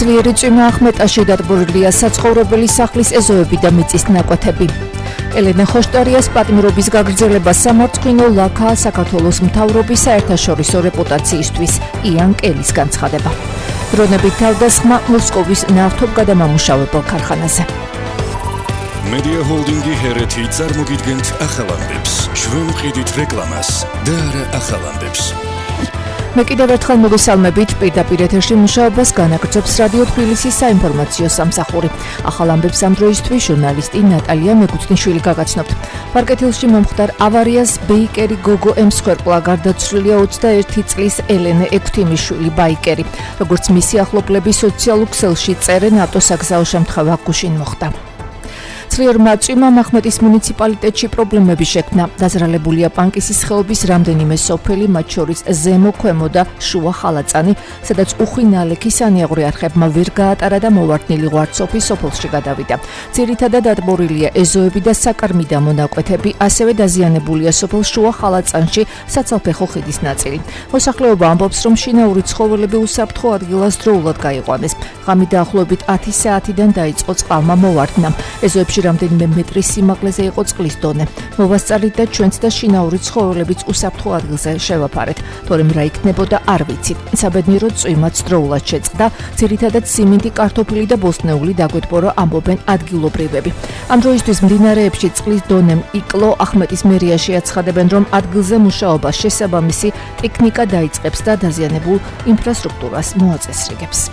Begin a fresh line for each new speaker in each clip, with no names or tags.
ძლიერი წვიმა ახმეტაში დატბორილია საცხოვრებელი სახლის ეზოები და მიწის ნაკვეთები. ელენე ხოშტარიას პატიმრობის გაგრძელება სამარცხვინო ლაქაა საქართველოს მთავრობის საერთაშორისო რეპუტაციისთვის, იან კელის განცხადება. დრონებით თავდასხმა მოსკოვის ნავთობგადამამუშავებელ ქარხანაზე.
Media Holding-ი ჰერეთი წარმოგიდგენთ ახალამდებს, ჩვენ ვყიდით რეკლამას და არა ახალამდებს.
მე კიდევ ერთხელ მოგესალმებით, პირდაპირ ეთერში მუშაობას განაგრძობს რადიო თბილისის საინფორმაციო სამსახური. ახალ ამბებს ამ დროისთვის ჟურნალისტი ნატალია მეგუთნიშვილი გაგაცნობთ. პარკეთილში მომხდარ ავარიას ბეიკერი გოგო ემსხვერპლა გარდაცვლილია 21 წლის ელენე ექვთიმიშვილი ბაიკერი. როგორც მისი ახლობლები სოციალურ ქსელში წერენ, ავტოსაგზაო შემთხვევა გუშინ მოხდა. ძლიერმა წვიმამ ახმეტის მუნიციპალიტეტში პრობლემები შექმნა. დაზრალებულია პანკისის ხეობის რამდენიმე სოფელი, მათ შორის ზემო, ქვემო და შუა ხალაწანი, სადაც უხვი ნალექი სანიაღვრე არხებმა ვერ გაატარა და მოვარდნილი ღვარცოფი სოფელში გადავიდა. ძირითადად დატბორილია ეზოები და საკარმიდა მონაკვეთები, ასევე დაზიანებულია სოფელ შუა ხალაწანში საცალფეხო ხიდის ნაწილი. მოსახლეობა ამბობს, რომ შინაური ცხოველები უსაფრთხო ადგილას დროულად გაიყვანეს. ღამით დაახლოებით 10 საათიდან დაიწყო წყალმა მოვარდნა. ეზოებში რამდენიმე მეტრის სიმაღლეზე იყო წყლის დონე. მოვასწარით და ჩვენც და შინაური ცხოველებიც უსაფრთხო ადგილზე შევაფარეთ. თორემ რა იქნებოდა არ ვიცით. საბედნიეროდ წვიმაც დროულად შეწყდა, ძირითადად სიმინდი, კარტოფილი და ბოსტნეული დაგვეთბორო, ამბობენ ადგილობრივები. ამ დროისთვის მდინარეებში წყლის დონემ იკლო, ახმეტის მერიაში აცხადებენ, რომ ადგილზე მუშაობა შესაბამისი ტექნიკა დაიწყებს და დაზიანებულ ინფრასტრუქტურას მოაწესრიგებს.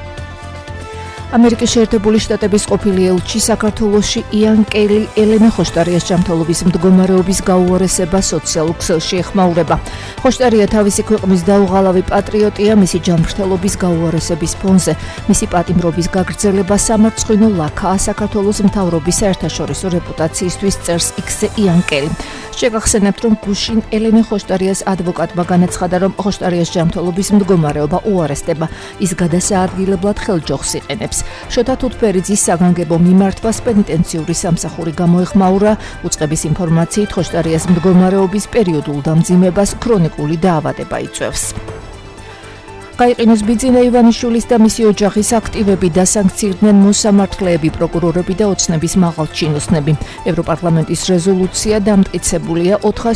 ამერიკის შეერთებული შტატების ყოფილი ელჩი საქართველოში იან კელი ელენე ხოშტარიას ჯანმრთელობის მდგომარეობის გაუარესება სოციალურ ქსელში ეხმაურება. ხოშტარია თავისი ქვეყნის დაუღალავი პატრიოტია, მისი ჯანმრთელობის გაუარესების ფონზე. მისი პატიმრობის გაგრძელება სამარცხვინო ლაქაა საქართველოს მთავრობის საერთაშორისო რეპუტაციისთვის, წერს X-ზე იან კელი. შეგახსენებთ, რომ გუშინ ელენე ხოშტარიას ადვოკატმა განაცხადა, რომ ხოშტარიას ჯანმრთელობის მდგომარეობა უარესდება. ის გადასაადგილებლად ხელჯოხს იყენებს. შოთა თუთფერიძის საგანგებო მიმართვას პენიტენციური სამსახური გამოეხმაურა. უწყების ინფორმაციით ხოშტარიას მდგომარეობის პერიოდულ დამძიმებას ქრონიკული დაავადება იწვევს. გაიყინოს ბიძინა ივანიშვილის და მისი ოჯახის აქტივები, დასანქცირდნენ მოსამართლეები, პროკურორები და ოცნების მაღალჩინოსნები. ევროპარლამენტის რეზოლუცია დამტკიცებულია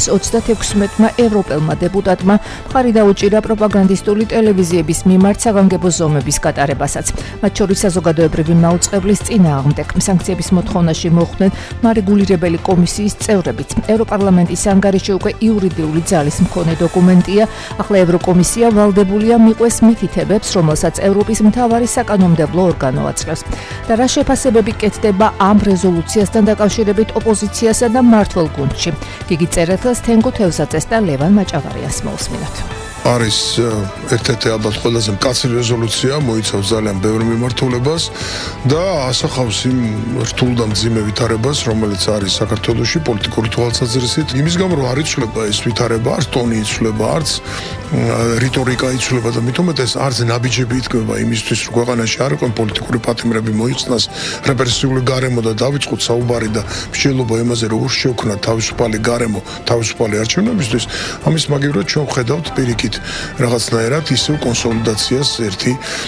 436-მა ევროპელმა დეპუტატმა მხარი დაუჭირა პროპაგანდისტული ტელევიზიების მიმართ საგანგებო ზომების გატარებასაც. მათ შორის საზოგადოებრივი მაუწყებლის წინააღმდეგ სანქციების მოთხოვნაში მოხვდნენ მარეგულირებელი კომისიის წევრებიც. ევროპარლამენტის ანგარიში უკვე იურიდიული ძალის მქონე დოკუმენტია. ახლა ევროკომისია ვალდებულია მიყვეს მითითებებს, რომელსაც ევროპის მთავარი საკანონმდებლო ორგანო აძლევს. და რა შეფასებები კეთდება ამ რეზოლუციასთან დაკავშირებით ოპოზიციასა და მმართველ გუნდში. გიგი წერეთელს, თენგო თევზაძეს და ლევან მაჭავარიას მოусმინოთ.
არის ერთ-ერთი ალბათ ყველაზე მკაცრი რეზოლუცია, მოიცავს ძალიან ბევრ მიმართულებას და ასახავს იმ რთულ და მძიმე ვითარებას, რომელიც არის საქართველოში პოლიტიკური თვალსაზრისით. იმის გამო რომ არ იცვლება ეს ვითარება, არც ტონი იცვლება, არც რიტორიკა იცვლება და მით უმეტეს არც ნაბიჯები იდგმება იმისთვის, რომ ქვეყანაში არ იყვნენ პოლიტიკური პატიმრები, მოიხსნას რეპრესიული გარემო და დავიწყოთ საუბარი და მსჯელობა იმაზე, რომ შევქნათ თავისუფალი გარემო, თავისუფალი არჩევნებისთვის. ამის მაგივრად ჩვენ ვხედავთ პირიქით რაღაცნაირად ისევ კონსოლიდაციას ერთი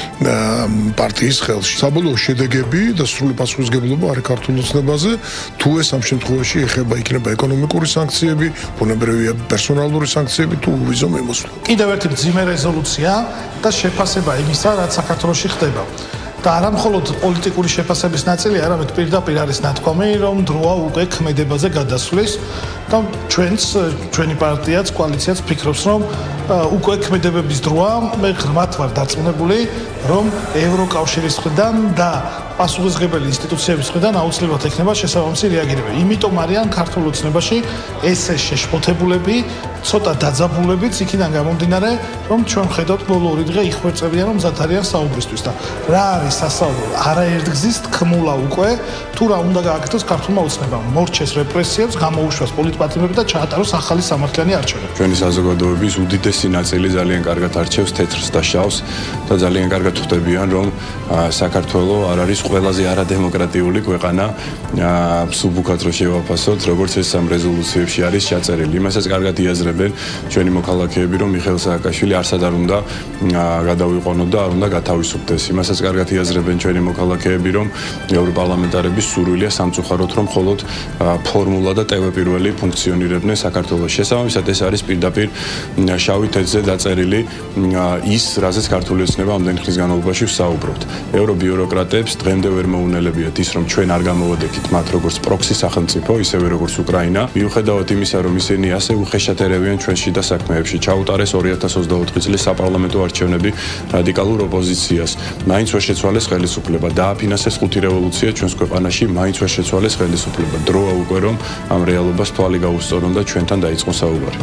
პარტიის ხელში. საბოლოო შედეგები და სრული პასუხისმგებლობა არის ქართულ ოცნებაზე. თუ ეს ამ შემთხვევაში ეხება იქნება ეკონომიკური სანქციები, ბუნებრივია პერსონალური სანქციები თუ ვიზო მიმოსვლა.
კიდევ ერთი მძიმე რეზოლუცია და შეფასება იმისა, რაც საქართველოში ხდება. და არა მხოლოდ პოლიტიკური შეფასების ნაწილი, არამედ პირდაპირ არის ნათქვამი, რომ დროა უკვე ქმედებაზე გადასვლის და ჩვენი პარტიაც, კოალიციაც ფიქრობს, რომ უკვე ქმედებების დროა. მე ღრმად ვარ დარწმუნებული, რომ ევროკავშირის მხრიდან და პასუხისმგებელი ინსტიტუციების მხრიდან აუცილებლად ექნება შესაბამისი რეაგირება. იმიტომ არიან ქართულ ოცნებაში ესე შეშფოთებულები, ცოტა დაძაბულებიც იქიდან გამომდინარე, რომ ჩვენ ხედავთ ბოლო ორი დღე იხვერწებიან, რომ მზად არიან საუბრისთვის და რა არის სასაუბრო? არაერთგზის თქმულა უკვე, თუ რა უნდა გააკეთოს ქართულმა ოცნებამ. მორჩეს რეპრესიებს, გამოუშვას პოლიტიკურ მშვიდობით პატრიოტები და ჩაატაროს ახალი სამართლიანი არჩევნები.
ჩვენი საზოგადოების უდიდესი ნაწილი ძალიან კარგად არჩევს თეთრს და შავს და ძალიან კარგად ხვდებიან, რომ საქართველო არ არის ყველაზე არადემოკრატიული ქვეყანა, მსუბუქად რო შევაფასოთ, როგორც ეს სამ რეზოლუციებში არის ჩაწერილი. იმასაც კარგად იაზრებენ ჩვენი მოქალაქეები, რომ მიხეილ სააკაშვილი არსად არ უნდა გადავიყვანოთ და არ უნდა გათავისუფლდეს. იმასაც კარგად იაზრებენ ჩვენი მოქალაქეები, რომ ევროპარლამენტარების სურვილია სამწუხაროდ, რომ მხოლოდ ფორმულა და ტევ-პირველი ფუნქციონირებდნენ საქართველოს. შესაბამისად, ეს არის პირდაპირ შავი თეთრზე დაწერილი ის, რაზეც ქართული ოცნება ამდენი ხნის განმავლობაში ვსაუბრობთ. ევრობიუროკრატებს დღემდე ვერ მოუნელებიათ ის, რომ ჩვენ არ გამოვადექით მათ როგორც პროქსი სახელმწიფო, ისევე როგორც უკრაინა. მიუხედავად იმისა, რომ ისინი ასე უხეშად ერევიან ჩვენში და საქმეებში, ჩაუტარეს 2024 წლის საპარლამენტო არჩევნები რადიკალურ ოპოზიციას. მაინც ვერ შეცვალეს ხელისუფლება, დააფინანსეს ხუთი რევოლუცია ჩვენს ქვეყანაში, მაინც ვერ შეცვალეს ხელისუფლება. დროა უკვე რომ ამ რეალობას თვალი გაუსწორონ და ჩვენთან დაიწყონ საუბარი.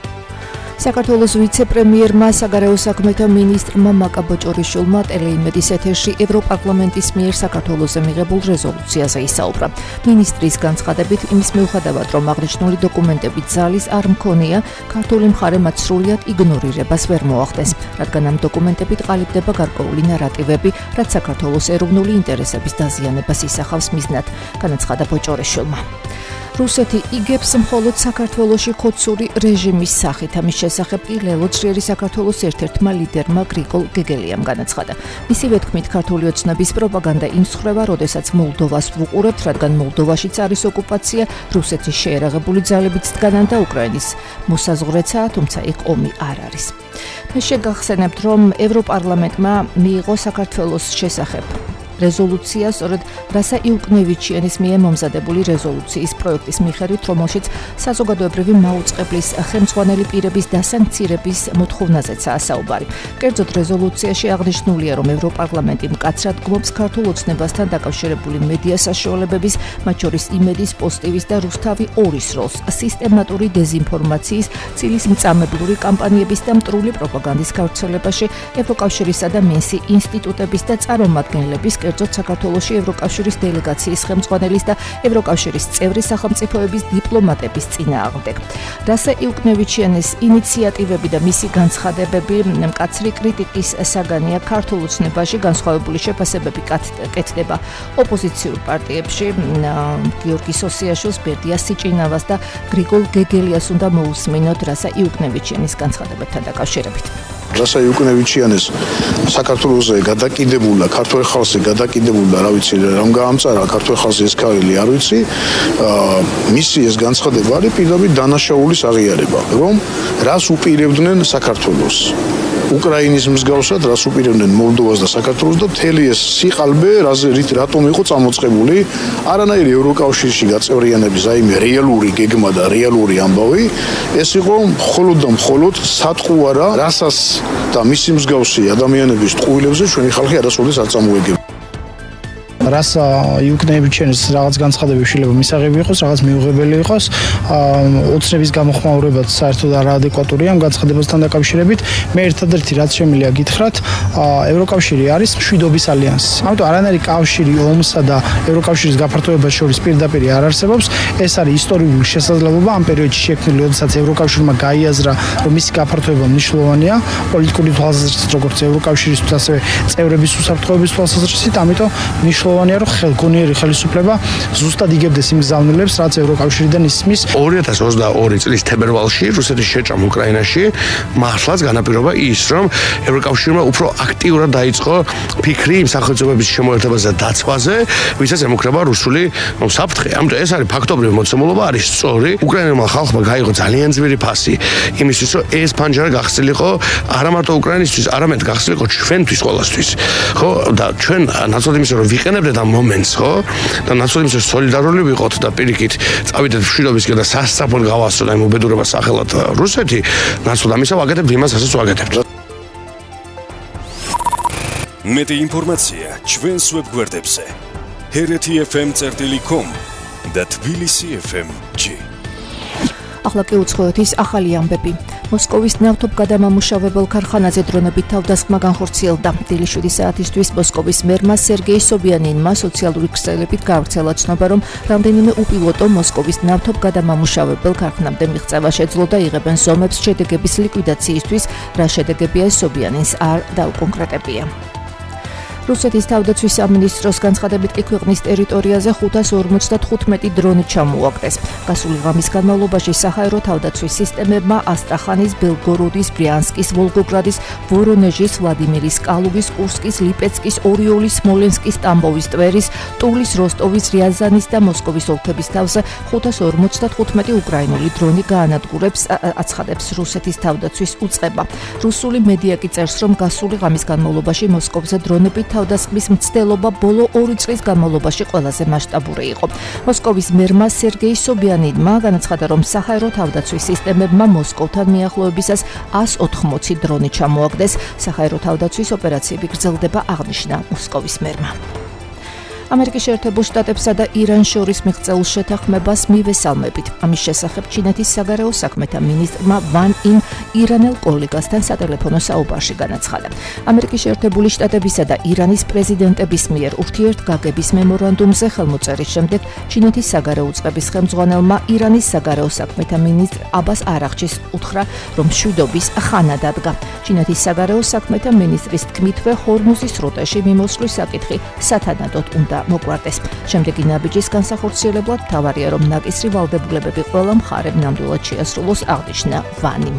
საქართველოს ვიცე-პრემიერმა საგარეო საქმეთა მინისტრმა მაკა ბოჭორიშვილმა ტელეიმედის ეთერში ევროპარლამენტის მიერ საქართველოზე მიღებულ რეზოლუციაზე ისაუბრა. მინისტრის განცხადებით, იმის მიუხედავად, რომ აღნიშნული დოკუმენტები ძალის არ მქონია, ქართული მხარე მათ სრულად იგნორირებას ვერ მოახდენს, რადგან ამ დოკუმენტებით ყალიბდება გარკვეული ნარატივები, რაც საქართველოს ეროვნული ინტერესების დაზიანებას ისახავს მიზნად, განაცხადა ბოჭორიშვილმა. რუსეთი იგებს მხოლოდ საქართველოში ხოცური რეჟიმის სახით. ამის შესახებ ლელო ძლიერი საქართველოს ერთ-ერთმა ლიდერმა გრიგოლ გეგელიამ განაცხადა. მისივე თქმით, ქართული ოცნების პროპაგანდა იმსხვრევა, როდესაც მოლდოვას ვუყურებთ, რადგან მოლდოვაშიც არის ოკუპაცია, რუსეთის შეერაღებული ძალებიც დგანან და უკრაინის მოსაზღვრეცაა, თუმცა იქ ომი არ არის. მე შეგახსენებთ, რომ ევროპარლამენტმა მიიღო საქართველოს შესახებ რეზოლუცია, სწორედ რასა იუკნევიჩიანის მიერ მომზადებული რეზოლუციის პროექტის მიხედვით, რომელშიც საზოგადოებრივი მაუწყებლის ხელმძღვანელი პირების დასანქცირების მოთხოვნაზეცაა საუბარი. კერძოდ რეზოლუციაში აღნიშნულია, რომ ევროპარლამენტი მკაცრად გმობს ქართულ ოცნებასთან დაკავშირებული მედია საშუალებების, მათ შორის იმედის, პოსტივის და რუსთავი 2-ის როლს სისტემატური დეზინფორმაციის, წილის მწამებლური კამპანიების და მტრული პროპაგანდის გავრცელებაში, ევროკავშირისა და მინსი ინსტიტუტების და წარმომადგენლების, კერძოდ საქართველოში ევროკავშირის დელეგაციის ხელმძღვანელის და ევროკავშირის წევრი სახელმწიფოების დიპლომატების წინააღმდეგ. რასა იუკნევიჩიანის ინიციატივები და მისი განცხადებები მკაცრი კრიტიკის საგანია. ქართულ ოცნებაში განსხვავებული შეფასებები კეთდება ოპოზიციურ პარტიებში. გიორგი სოსიაშვილს, ბერდია სიჭინავას და გრიგოლ გეგელიას უნდა მოусმინოთ რასა იუკნევიჩიანის განცხადებებთან დაკავშირებით.
რასა იუკნევიჩიანის საქართველოსზე გადაკიდებულა, ქართულ ხალხზე გადაკიდებულა, რა ვიცი, რომ გაამწარა ქართულ ხალხზე ეს ქარილი, არ ვიცი. მისი ეს განცხადება არის პირდაპირ დანაშაულის აღიარება, რომ რას უპირებდნენ საქართველოს. უკრაინის მსგავსად, რას უპირებდნენ მოლდოვას და საქართველოს და მთელი ეს სიყალბე, რატომ იყო წამოწყებული, არანაირი ევროკავშირში გაწევრიანების აიმე რეალური გეგმა და რეალური ამბავი, ეს იყო მხოლოდ და მხოლოდ სატყუარა, რასაც და მისი მსგავსი ადამიანების ტყუილებზე ჩვენი ხალხი არასოდეს არ წამოეგება.
რას იუკნევიჩიანის რაღაც განცხადებები შეიძლება მისაღები იყოს, რაღაც მიუღებელი იყოს, ოცნების გამოხმაურებაც საერთოდ არაადეკვატურია ამ განცხადებასთან დაკავშირებით. მე ერთადერთი რაც შემიძლია გითხრათ, ევროკავშირი არის მშვიდობის ალიანსი. ამიტომ არანაირი კავშირი ომსა და ევროკავშირის გაფართოებას შორის პირდაპირ არ არსებობს. ეს არის ისტორიული შესაძლებლობა ამ პერიოდში შექმნილი, როდესაც ევროკავშირმა გაიაზრა, რომ მისი გაფართოება მნიშვნელოვანია პოლიტიკური თვალსაზრისით, როგორც ევროკავშირისთვის, ასევე წევრების უსაფრთხოების თვალსაზრისით, ამიტომ მნიშვნელოვანია, რომ ხელგონიერი ხელისუფლება ზუსტად იგებდეს იმ გზავნილებს, რაც ევროკავშირიდან ისმის.
2022 წლის თებერვალში რუსეთის შეჭამ უკრაინაში მართლაც განაპირობა ის, რომ ევროკავშირმა უფრო აქტიურად დაიწყო ფიქრი იმ სახელმწიფოების შემოერთებაზე და დაცვაზე, ვისაც ემუქრება რუსული საფრთხე. ამიტომ ეს არის ფაქტობრივი მოცემულობა, არის სწორი. უკრაინელმა ხალხმა გაიღო ძალიან ძლიერი ფასი იმისთვის, რომ ეს ფანჯარა გახსნილიყო არა მარტო უკრაინისთვის, არამედ გახსნილიყო ჩვენთვის ყოველთვის. ხო, და ჩვენ ნაცვლად იმისა, რომ ვიყენებდეთ ამ მომენტს, ხო? და ნაცვლად იმისა, რომ სოლიდარული ვიყოთ და პირიქით წავიდეთ მშვიდობისკენ და სასწრაფოდ გავასწროთ ამ უბედურებას სახელად რუსეთი, ნაცვლად ამისა ვაკეთებთ იმას, რასაც ვაკეთებთ.
მეტი ინფორმაცია ჩვენს ვებგვერდებზე hereti.fm.com და tbilisi.fm.g.
ახლა კი უცხოეთის ახალი ამბები. მოსკოვის ნავთობგადამამუშავებელ ქარხანაზე დრონებით თავდასხმა განხორციელდა. დილი 7 საათისთვის მოსკოვის მერმა სერგეი სობიანინმა სოციალური ქსელებით გავრცელა ცნობა, რომ რამდენიმე უპილოტო მოსკოვის ნავთობგადამამუშავებელ ქარხნამდე მიღწევა შეძლო და იღებენ ზომებს შედეგების ლიკვიდაციისთვის, რა შედეგებია სობიანინს არ დაუკონკრეტებია. რუსეთის თავდაცვის სამინისტროს განცხადებით კი ქვეყნის ტერიტორიაზე 555 დრონი ჩამოაგდეს. გასული ღამის განმავლობაში საჰაერო თავდაცვის სისტემებმა ასტრახანის, ბელგოროდის, ბრიანსკის, ვოლგოგრადის, ვორონეჟის, ვლადიმირის, კალუგის, კურსკის, ლიპეცკის, ორიოლის, სმოლენსკის, ტამბოვის, ტვერის, ტულის, როსტოვის, რიაზანის და მოსკოვის ოლქების თავზე 555 უკრაინული დრონი გაანადგურებს, აცხადებს რუსეთის თავდაცვის უწყება. რუსული მედია კი წერს, რომ გასული ღამის განმავლობაში მოსკოვზე დრონებით თავდასხმის მცდელობა ბოლო 2 წლის განმავლობაში ყველაზე მასშტაბური იყო. მოსკოვის მერმა სერგეი სობიანინმა განაცხადა, რომ საჰაერო თავდაცვის სისტემებმა მოსკოვთან მიახლოებისას 180 დრონი ჩამოაგდეს. საჰაერო თავდაცვის ოპერაციები გრძელდება, აღნიშნა მოსკოვის მერმა. ამერიკის შეერთებულ შტატებსა და ირანს შორის მიღწეულ შეთანხმებას მივესალმებით. ამის შესახებ ჩინეთის საგარეო საქმეთა მინისტრმა ვან იმ ირანელ კოლეგასთან სატელეფონო საუბარში განაცხადა. ამერიკის შეერთებული შტატებისა და ირანის პრეზიდენტების მიერ ურთიერთგაგების მემორანდუმზე ხელმოწერის შემდეგ ჩინეთის საგარეო უწყების ხელმძღვანელმა ირანის საგარეო საქმეთა მინისტრ აბას არაღჩის უთხრა, რომ მშვიდობის ხანა დადგა. ჩინეთის საგარეო საქმეთა მინისტრის თქმითვე, ჰორმუზის სრუტეში მიმოსვლის საკითხი სათანადოდ უნდა მოგვარდეს. შემდეგი ნაბიჯის განსახორციელებლად მთავარია, რომ ნაკისრი ვალდებულებები ყველა მხარემ ნამდვილად შეასრულოს, აღნიშნა ვანიმ.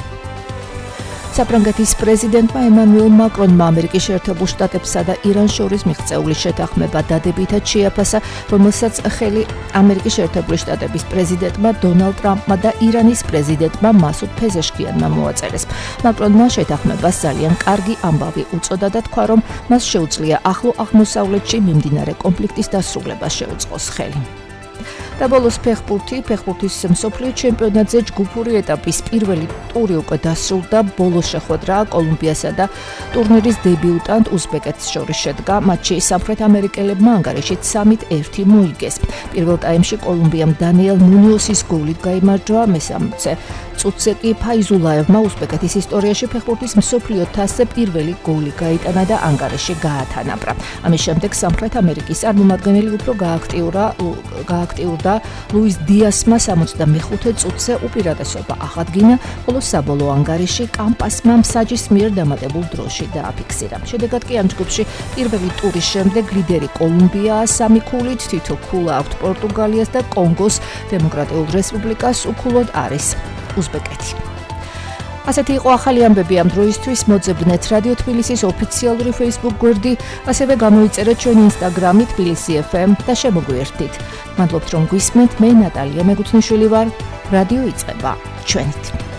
საფრანგეთის პრეზიდენტმა ემანუელ მაკრონმა ამერიკის შეერთებულ შტატებსა და ირანს შორის მიღწეული შეთანხმება დადებითად შეაფასა, რომელსაც ხელი ამერიკის შეერთებული შტატების პრეზიდენტმა დონალდ ტრამპმა და ირანის პრეზიდენტმა მასუდ ფეზეშკიანმა მოაწერეს. მაკრონმა შეთანხმებას ძალიან კარგი ამბავი უწოდა და თქვა, რომ მას შეუძლია ახლო აღმოსავლეთში მიმდინარე კონფლიქტის დასრულებას შეუწყოს ხელი. და ბოლოს ფეხბურთის მსოფლიო ჩემპიონატზე ჯგუფური ეტაპის პირველი ტური უკვე დასრულდა. ბოლოს შეხვედრა კოლუმბიასა და ტურნირის დებიუტანტ უზბეკეთს შორის შედგა. მატჩი სამხრეთ ამერიკელებმა ანგარიშით 3-1 მოიგეს. პირველ ტაიმში კოლუმბიამ დანიელ მუნიოსის გოლით გაიმარჯვა, მესამე წუთზე კი ფაიზულაევმა უზბეკეთის ისტორიაში ფეხბურთის მსოფლიო თასზე პირველი გოლი გაიტანა და ანგარიში გაათანაბრა. ამის შემდეგ სამხრეთ ამერიკის წარმომადგენელი უფრო გააქტიურდა ლუის დიასმა 65 წუთზე უპირატესობა აღადგინა, ხოლო საბოლოო ანგარიში კამპასმა მსაჯის მიერ დამატებულ დროში დააფიქსირა. შედეგად კი ამ ჯგუფში პირველი ტურის შემდეგ ლიდერი კოლუმბიაა 3 ქულით, თითო ქულა აქვთ პორტუგალიას და კონგოს დემოკრატიულ რესპუბლიკას, უქულოდ არის უზბეკეთი. ასეთი იყო ახალი ამბები ამ დროისთვის. მოძებნეთ რადიო თბილისის ოფიციალური Facebook გვერდი, ასევე გამოიწერეთ ჩვენი Instagram-ი თბილისი FM და შემოგვიერთდით. მადლობთ რომ გვისმენთ. მე ნატალია მეგუთნიშვილი ვარ. რადიო იწყება ჩვენით.